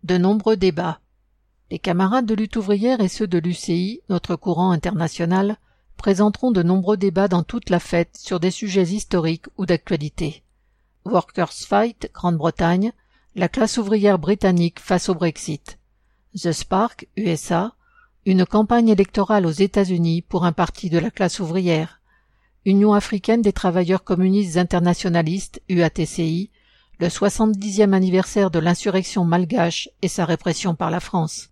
De nombreux débats. Les camarades de lutte ouvrière et ceux de l'UCI, notre courant international, présenteront de nombreux débats dans toute la fête sur des sujets historiques ou d'actualité. Workers' Fight, Grande-Bretagne, la classe ouvrière britannique face au Brexit. The Spark, USA, une campagne électorale aux États-Unis pour un parti de la classe ouvrière. Union africaine des travailleurs communistes internationalistes, UATCI, le 70e anniversaire de l'insurrection malgache et sa répression par la France.